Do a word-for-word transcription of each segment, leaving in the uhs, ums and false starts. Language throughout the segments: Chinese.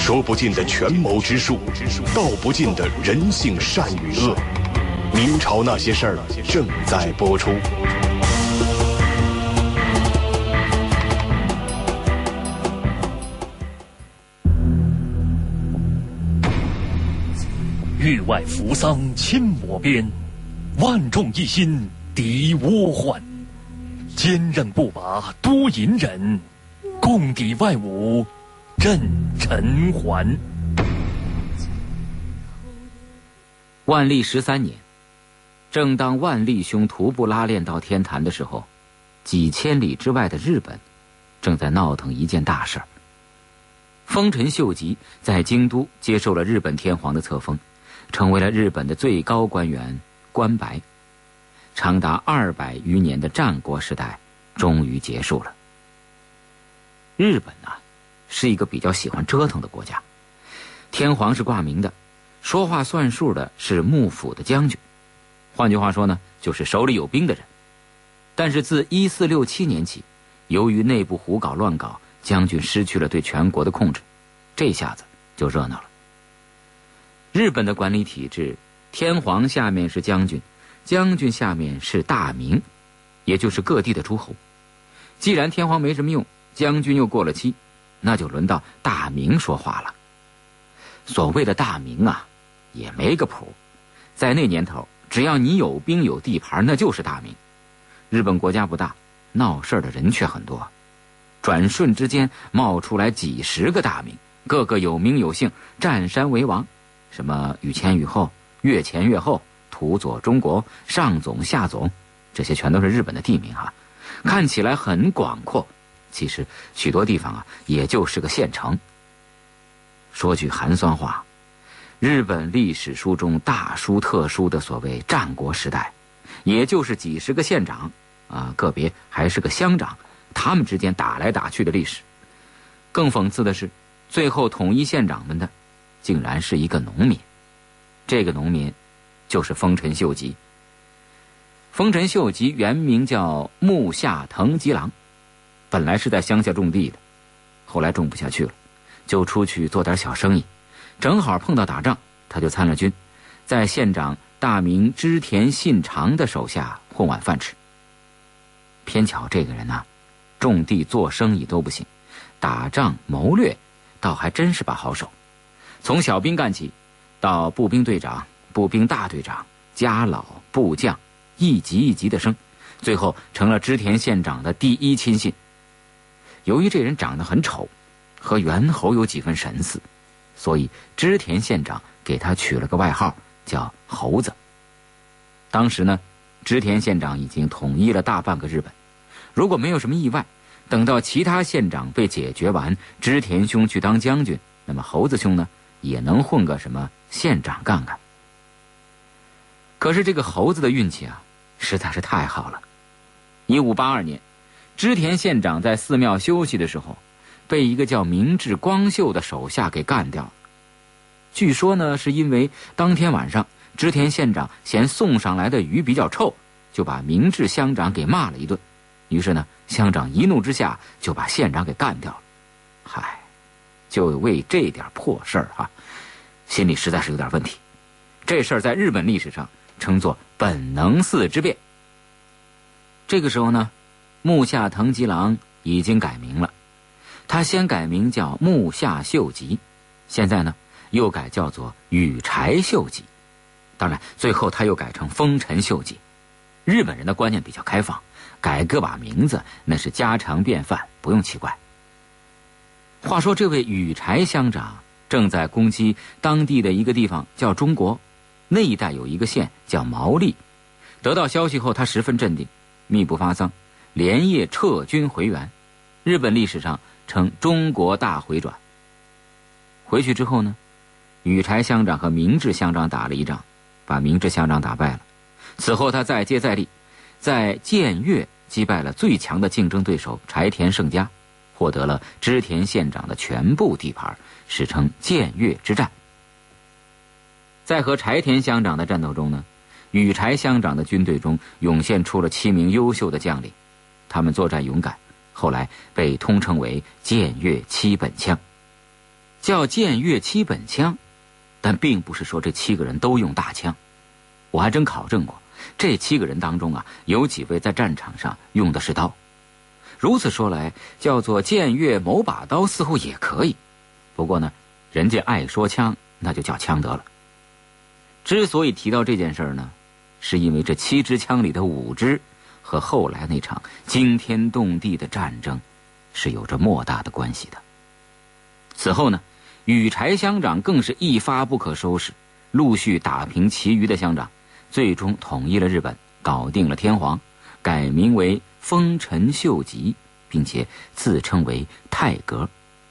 说不尽的权谋之术，道不尽的人性善与恶。明朝那些事儿正在播出。 域外扶桑侵我边，万众一心敌倭患。坚韧不拔多隐忍，共抵外侮镇尘寰。 万历十三年，正当万历兄徒步拉练到天坛的时候，几千里之外的日本正在闹腾一件大事儿。丰臣秀吉在京都接受了日本天皇的册封，成为了日本的最高官员关白。长达二百余年的战国时代终于结束了。日本啊，是一个比较喜欢折腾的国家。天皇是挂名的，说话算数的是幕府的将军，换句话说呢，就是手里有兵的人。但是自一四六七年起，由于内部胡搞乱搞，将军失去了对全国的控制，这下子就热闹了。日本的管理体制，天皇下面是将军，将军下面是大名，也就是各地的诸侯。既然天皇没什么用，将军又过了期，那就轮到大名说话了。所谓的大名啊，也没个谱。在那年头，只要你有兵有地盘，那就是大名。日本国家不大，闹事儿的人却很多，转瞬之间冒出来几十个大名，个个有名有姓，占山为王，什么宇前宇后、越前越后、土佐中国、上总下总，这些全都是日本的地名啊，看起来很广阔，其实许多地方啊也就是个县城。说句寒酸话，日本历史书中大书特书的所谓战国时代，也就是几十个县长啊，个别还是个乡长，他们之间打来打去的历史。更讽刺的是，最后统一县长们的竟然是一个农民。这个农民就是丰臣秀吉。丰臣秀吉原名叫木下藤吉郎，本来是在乡下种地的，后来种不下去了，就出去做点小生意，正好碰到打仗，他就参了军，在县长大名织田信长的手下混碗饭吃。偏巧这个人呢、啊，种地做生意都不行，打仗谋略倒还真是把好手。从小兵干起，到步兵队长、步兵大队长、家老、部将，一级一级的升，最后成了织田县长的第一亲信。由于这人长得很丑，和猿猴有几分神似，所以织田县长给他取了个外号叫猴子。当时呢，织田县长已经统一了大半个日本，如果没有什么意外，等到其他县长被解决完，织田兄去当将军，那么猴子兄呢也能混个什么县长干干。可是这个猴子的运气啊实在是太好了。一五八二年，织田县长在寺庙休息的时候，被一个叫明智光秀的手下给干掉了。据说呢，是因为当天晚上织田县长嫌送上来的鱼比较臭，就把明智乡长给骂了一顿。于是呢，乡长一怒之下就把县长给干掉了。嗨，就为这点破事儿哈，心里实在是有点问题。这事儿在日本历史上称作本能寺之变。这个时候呢，木下藤吉郎已经改名了。他先改名叫木下秀吉，现在呢又改叫做羽柴秀吉，当然最后他又改成丰臣秀吉。日本人的观念比较开放，改个把名字那是家常便饭，不用奇怪。话说这位羽柴乡长正在攻击当地的一个地方叫中国，那一带有一个县叫毛利。得到消息后，他十分镇定，密不发丧，连夜撤军回援。日本历史上称中国大回转。回去之后呢，羽柴乡长和明智乡长打了一仗，把明智乡长打败了。此后他再接再厉，在建越击败了最强的竞争对手柴田胜家，获得了织田县长的全部地盘，史称建越之战。在和柴田乡长的战斗中呢，羽柴乡长的军队中涌现出了七名优秀的将领，他们作战勇敢，后来被通称为建越七本枪。 叫建越七本枪，但并不是说这七个人都用大枪。我还真考证过，这七个人当中啊，有几位在战场上用的是刀。如此说来，叫做建越某把刀似乎也可以。不过呢，人家爱说枪，那就叫枪得了。之所以提到这件事儿呢，是因为这七支枪里的五支和后来那场惊天动地的战争是有着莫大的关系的。此后呢，羽柴乡长更是一发不可收拾，陆续打平其余的乡长，最终统一了日本，搞定了天皇，改名为丰臣秀吉，并且自称为太阁。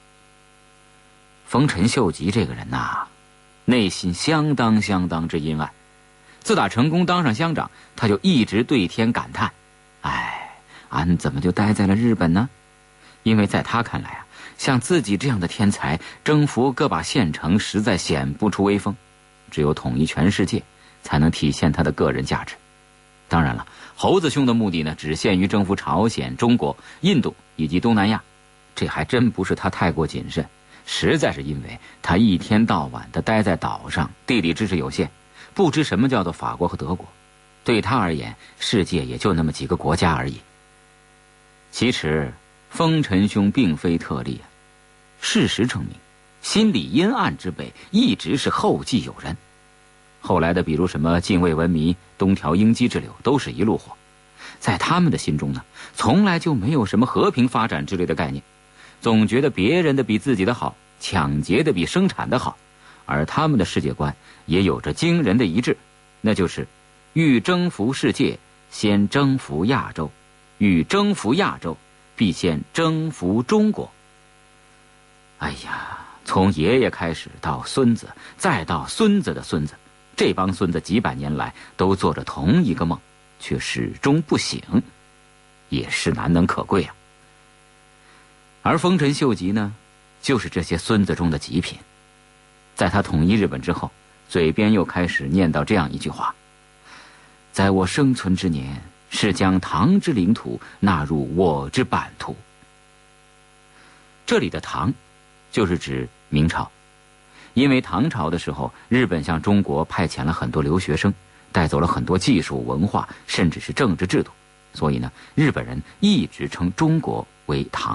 丰臣秀吉这个人呐、啊，内心相当相当之阴暗。自打成功当上乡长，他就一直对天感叹：哎，俺怎么就待在了日本呢？因为在他看来啊，像自己这样的天才征服各把县城实在显不出威风，只有统一全世界才能体现他的个人价值。当然了，猴子兄的目的呢，只限于征服朝鲜、中国、印度以及东南亚，这还真不是他太过谨慎，实在是因为他一天到晚地待在岛上，地理知识有限，不知什么叫做法国和德国，对他而言，世界也就那么几个国家而已。其实丰臣兄并非特例啊，事实证明，心里阴暗之辈一直是后继有人。后来的比如什么近卫文麋、东条英机之流，都是一路火。在他们的心中呢，从来就没有什么和平发展之类的概念，总觉得别人的比自己的好，抢劫的比生产的好，而他们的世界观也有着惊人的一致，那就是欲征服世界，先征服亚洲；欲征服亚洲，必先征服中国。哎呀，从爷爷开始到孙子，再到孙子的孙子，这帮孙子几百年来都做着同一个梦，却始终不醒，也是难能可贵啊。而丰臣秀吉呢，就是这些孙子中的极品。在他统一日本之后，嘴边又开始念叨这样一句话：在我生存之年，是将唐之领土纳入我之版图。这里的唐就是指明朝，因为唐朝的时候，日本向中国派遣了很多留学生，带走了很多技术、文化，甚至是政治制度，所以呢，日本人一直称中国为唐。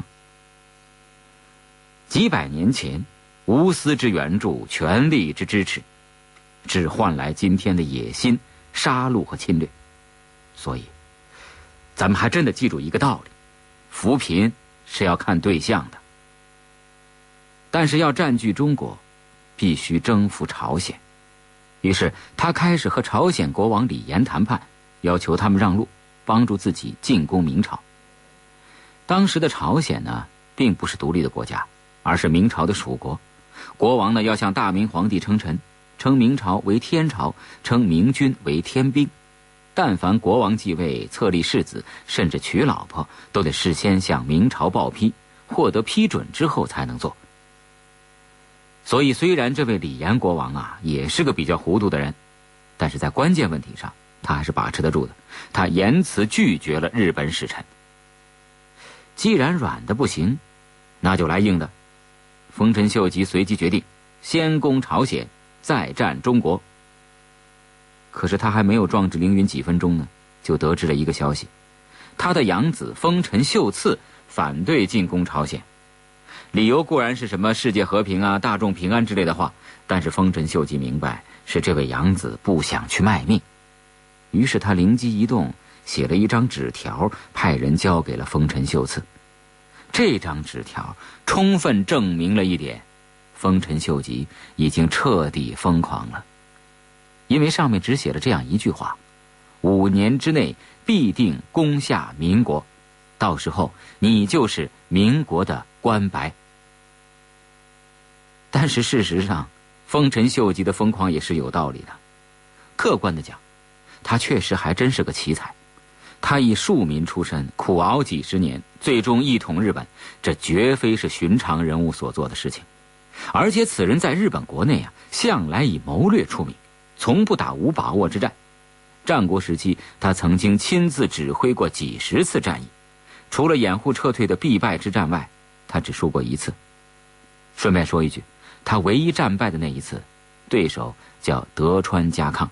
几百年前，无私之援助，全力之支持，只换来今天的野心、杀戮和侵略。所以咱们还真的记住一个道理，扶贫是要看对象的。但是要占据中国，必须征服朝鲜。于是他开始和朝鲜国王李严谈判，要求他们让路，帮助自己进攻明朝。当时的朝鲜呢，并不是独立的国家，而是明朝的属国。国王呢，要向大明皇帝称臣，称明朝为天朝，称明军为天兵。但凡国王继位、册立世子，甚至娶老婆，都得事先向明朝报批，获得批准之后才能做。所以虽然这位李严国王啊也是个比较糊涂的人，但是在关键问题上他还是把持得住的。他严词拒绝了日本使臣。既然软的不行，那就来硬的。丰臣秀吉随即决定先攻朝鲜，再战中国。可是他还没有壮志凌云几分钟呢，就得知了一个消息，他的养子丰臣秀次反对进攻朝鲜。理由固然是什么世界和平啊、大众平安之类的话，但是丰臣秀吉明白是这位养子不想去卖命。于是他灵机一动，写了一张纸条，派人交给了丰臣秀次。这张纸条充分证明了一点，丰臣秀吉已经彻底疯狂了。因为上面只写了这样一句话：五年之内必定攻下民国，到时候你就是民国的关白。但是事实上，丰臣秀吉的疯狂也是有道理的。客观的讲，他确实还真是个奇才。他以庶民出身，苦熬几十年，最终一统日本，这绝非是寻常人物所做的事情。而且此人在日本国内啊，向来以谋略出名，从不打无把握之战。战国时期，他曾经亲自指挥过几十次战役，除了掩护撤退的必败之战外，他只输过一次。顺便说一句， 他唯一战败的那一次，对手叫德川家康。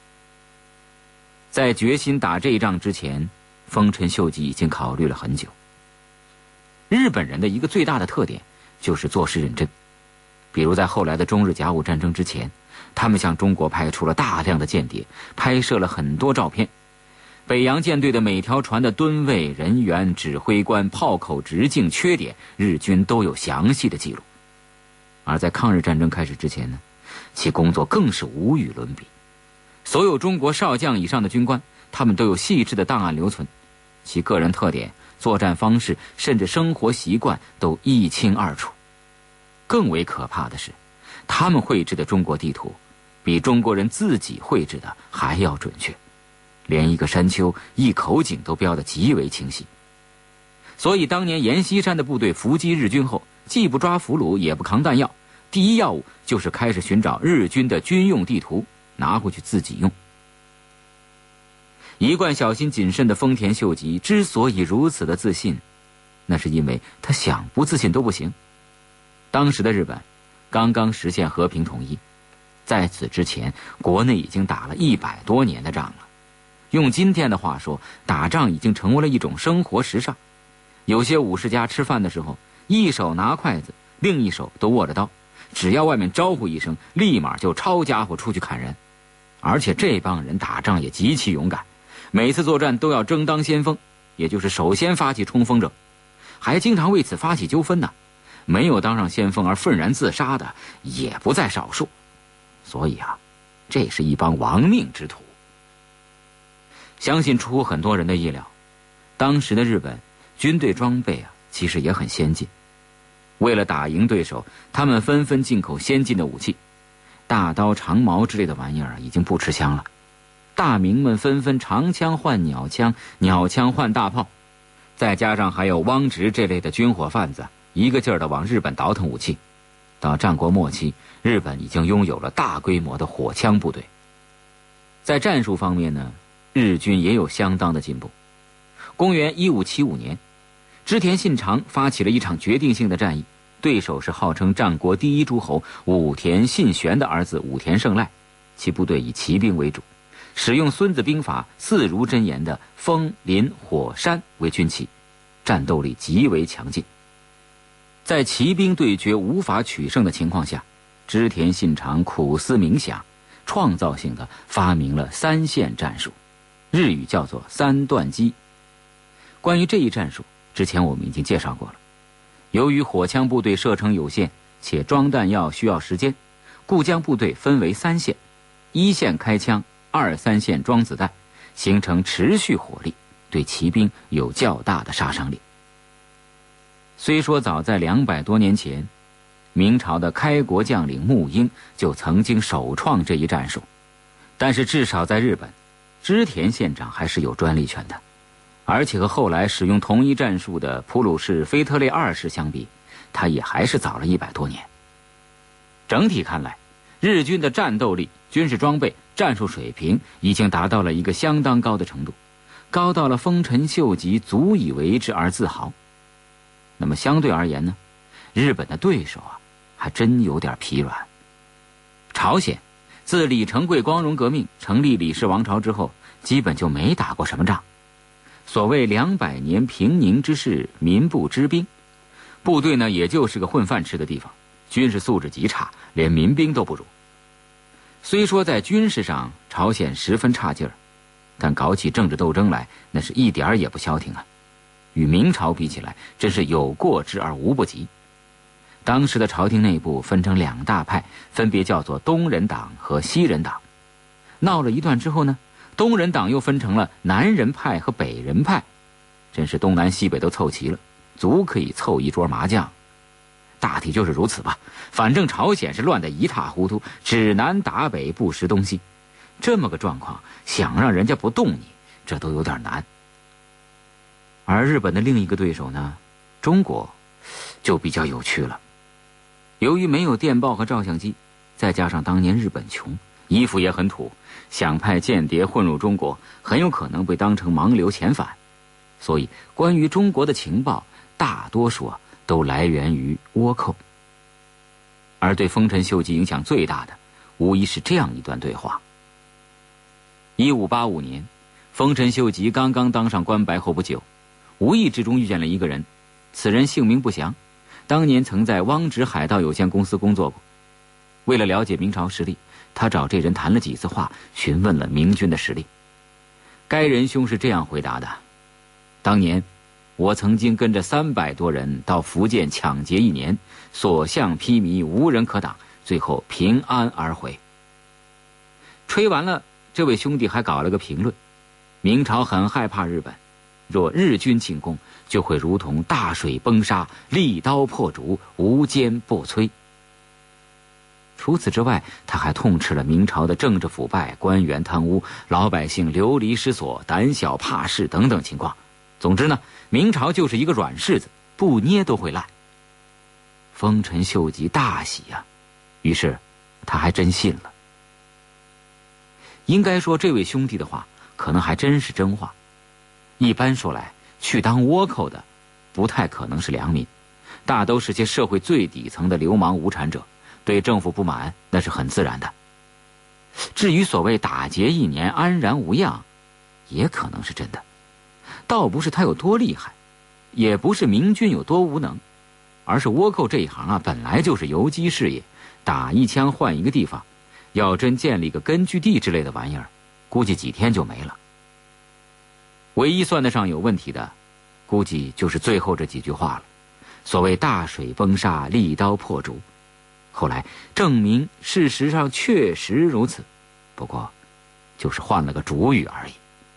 在决心打这一仗之前，丰臣秀吉已经考虑了很久。日本人的一个最大的特点就是做事认真，比如在后来的中日甲午战争之前，他们向中国派出了大量的间谍，拍摄了很多照片。北洋舰队的每条船的吨位、人员、指挥官、炮口直径、缺点，日军都有详细的记录。而在抗日战争开始之前呢，其工作更是无与伦比。所有中国少将以上的军官，他们都有细致的档案留存，其个人特点、作战方式甚至生活习惯都一清二楚。更为可怕的是，他们绘制的中国地图比中国人自己绘制的还要准确，连一个山丘、一口井都标得极为清晰。所以当年阎锡山的部队伏击日军后，既不抓俘虏也不扛弹药，第一要务就是开始寻找日军的军用地图，拿回去自己用。一贯小心谨慎的丰田秀吉之所以如此的自信，那是因为他想不自信都不行。当时的日本刚刚实现和平统一，在此之前国内已经打了一百多年的仗了。用今天的话说，打仗已经成为了一种生活时尚。有些武士家吃饭的时候，一手拿筷子，另一手都握着刀，只要外面招呼一声，立马就抄家伙出去砍人。而且这帮人打仗也极其勇敢，每次作战都要争当先锋，也就是首先发起冲锋者，还经常为此发起纠纷呢。没有当上先锋而愤然自杀的也不在少数。所以啊，这是一帮亡命之徒。相信出乎很多人的意料，当时的日本军队装备啊，其实也很先进。为了打赢对手，他们纷纷进口先进的武器，大刀、长矛之类的玩意儿已经不吃香了。大名们纷纷长枪换鸟枪，鸟枪换大炮，再加上还有汪直这类的军火贩子，一个劲儿地往日本倒腾武器。到战国末期，日本已经拥有了大规模的火枪部队。在战术方面呢，日军也有相当的进步。公元一五七五年，织田信长发起了一场决定性的战役，对手是号称战国第一诸侯武田信玄的儿子武田胜赖，其部队以骑兵为主，使用孙子兵法四如真言的风、林、火、山为军旗，战斗力极为强劲。在骑兵对决无法取胜的情况下，织田信长苦思冥想，创造性的发明了三线战术，日语叫做三段击。关于这一战术，之前我们已经介绍过了。由于火枪部队射程有限，且装弹药需要时间，故将部队分为三线，一线开枪，二三线装子弹，形成持续火力，对骑兵有较大的杀伤力。虽说早在两百多年前，明朝的开国将领沐英就曾经首创这一战术，但是至少在日本，织田县长还是有专利权的，而且和后来使用同一战术的普鲁士腓特烈二世相比，他也还是早了一百多年。整体看来，日军的战斗力、军事装备、战术水平已经达到了一个相当高的程度，高到了丰臣秀吉足以为之而自豪。那么相对而言呢，日本的对手啊，还真有点疲软。朝鲜自李成桂光荣革命成立李氏王朝之后，基本就没打过什么仗。所谓两百年平宁之事，民不知兵，部队呢也就是个混饭吃的地方，军事素质极差，连民兵都不如。虽说在军事上朝鲜十分差劲儿，但搞起政治斗争来，那是一点儿也不消停啊。与明朝比起来，真是有过之而无不及。当时的朝廷内部分成两大派，分别叫做东人党和西人党。闹了一段之后呢，东人党又分成了南人派和北人派，真是东南西北都凑齐了，足可以凑一桌麻将。大体就是如此吧，反正朝鲜是乱得一塌糊涂，指南打北不识东西。这么个状况，想让人家不动你，这都有点难。而日本的另一个对手呢，中国就比较有趣了。由于没有电报和照相机，再加上当年日本穷，衣服也很土，想派间谍混入中国，很有可能被当成盲流遣返。所以关于中国的情报，大多数啊都来源于倭寇。 而对丰臣秀吉影响最大的，无疑是这样一段对话。一五八五年，丰臣秀吉刚刚当上关白后不久，无意之中遇见了一个人，此人姓名不详，当年曾在汪直海盗有限公司工作过。为了了解明朝实力，他找这人谈了几次话，询问了明军的实力。该仁兄是这样回答的：当年我曾经跟着三百多人到福建抢劫一年，所向披靡，无人可挡，最后平安而回。吹完了，这位兄弟还搞了个评论：明朝很害怕日本，若日军进攻，就会如同大水崩沙，利刀破竹，无坚不摧。除此之外，他还痛斥了明朝的政治腐败、官员贪污、老百姓流离失所、胆小怕事等等情况。总之呢，明朝就是一个软柿子，不捏都会烂。丰臣秀吉大喜呀、啊，于是他还真信了。应该说，这位兄弟的话可能还真是真话。一般说来，去当倭寇的不太可能是良民，大都是些社会最底层的流氓无产者，对政府不满那是很自然的。至于所谓打劫一年安然无恙，也可能是真的。倒不是他有多厉害，也不是明军有多无能，而是倭寇这一行啊，本来就是游击事业，打一枪换一个地方，要真建立个根据地之类的玩意儿，估计几天就没了。唯一算得上有问题的，估计就是最后这几句话了。所谓大水崩沙，利刀破竹，后来证明事实上确实如此，不过就是换了个主语而已。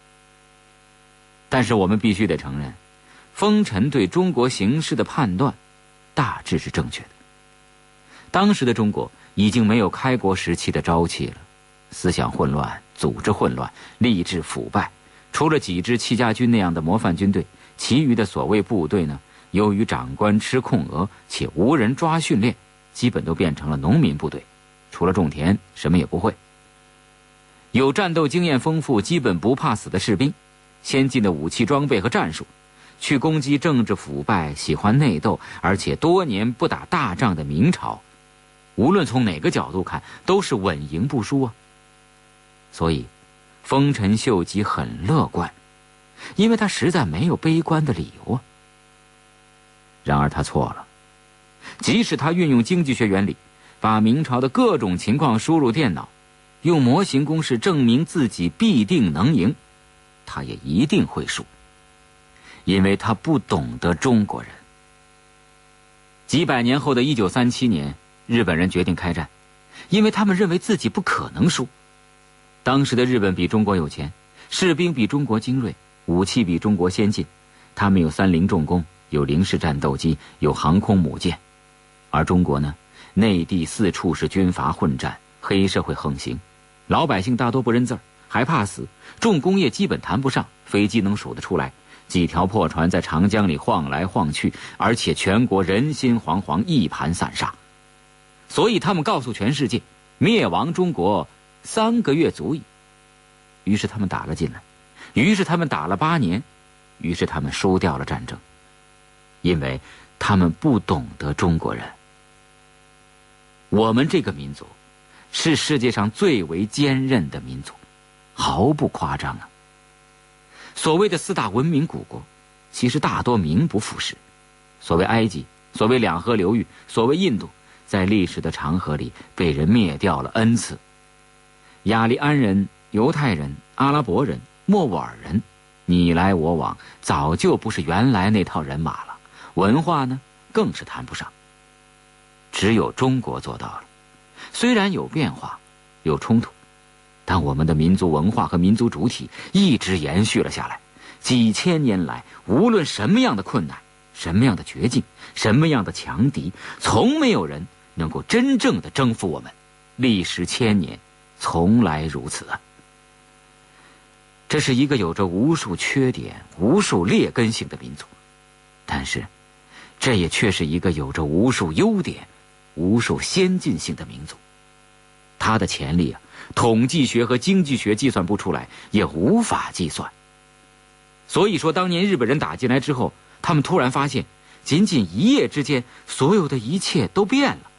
但是我们必须得承认，丰臣对中国形势的判断大致是正确的。当时的中国已经没有开国时期的朝气了，思想混乱，组织混乱，吏治腐败，除了几支戚家军那样的模范军队，其余的所谓部队呢，由于长官吃空额且无人抓训练，基本都变成了农民部队，除了种田什么也不会。有战斗经验丰富、基本不怕死的士兵，先进的武器装备和战术，去攻击政治腐败、喜欢内斗而且多年不打大仗的明朝，无论从哪个角度看都是稳赢不输啊。所以丰臣秀吉很乐观，因为他实在没有悲观的理由啊。然而他错了，即使他运用经济学原理，把明朝的各种情况输入电脑，用模型公式证明自己必定能赢，他也一定会输，因为他不懂得中国人。几百年后的一九三七年，日本人决定开战，因为他们认为自己不可能输。当时的日本比中国有钱，士兵比中国精锐，武器比中国先进，他们有三菱重工，有零式战斗机，有航空母舰。而中国呢，内地四处是军阀混战，黑社会横行，老百姓大多不认字儿，还怕死，重工业基本谈不上，飞机能数得出来，几条破船在长江里晃来晃去，而且全国人心惶惶，一盘散沙。所以他们告诉全世界，灭亡中国三个月足矣。于是他们打了进来，于是他们打了八年，于是他们输掉了战争，因为他们不懂得中国人。我们这个民族是世界上最为坚韧的民族，毫不夸张啊。所谓的四大文明古国，其实大多名不副实。所谓埃及，所谓两河流域，所谓印度，在历史的长河里被人灭掉了 N 次。雅利安人、犹太人、阿拉伯人、莫卧尔人，你来我往，早就不是原来那套人马了，文化呢更是谈不上。只有中国做到了，虽然有变化，有冲突，但我们的民族文化和民族主体一直延续了下来。几千年来，无论什么样的困难，什么样的绝境，什么样的强敌，从没有人能够真正的征服我们。历时千年，从来如此啊。这是一个有着无数缺点、无数劣根性的民族，但是这也却是一个有着无数优点、无数先进性的民族。它的潜力啊，统计学和经济学计算不出来，也无法计算。所以说，当年日本人打进来之后，他们突然发现，仅仅一夜之间，所有的一切都变了，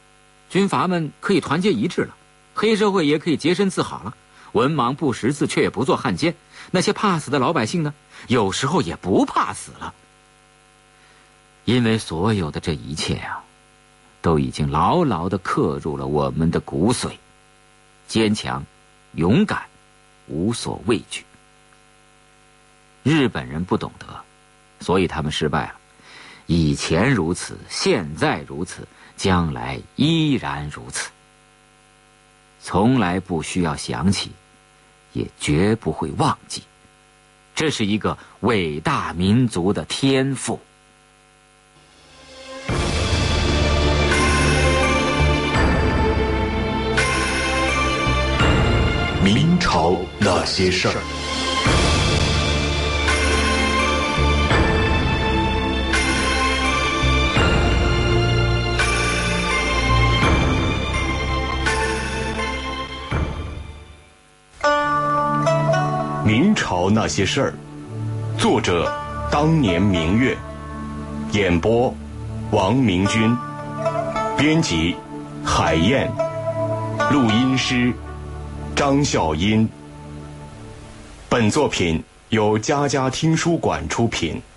军阀们可以团结一致了，黑社会也可以洁身自好了，文盲不识字却也不做汉奸，那些怕死的老百姓呢，有时候也不怕死了。因为所有的这一切啊，都已经牢牢地刻入了我们的骨髓，坚强、勇敢、无所畏惧。日本人不懂得，所以他们失败了。以前如此，现在如此，将来依然如此。从来不需要想起，也绝不会忘记。这是一个伟大民族的天赋。 明朝那些事儿。明朝那些事儿，作者当年明月，演播王明君，编辑海燕，录音师张笑音。本作品由佳佳听书馆出品。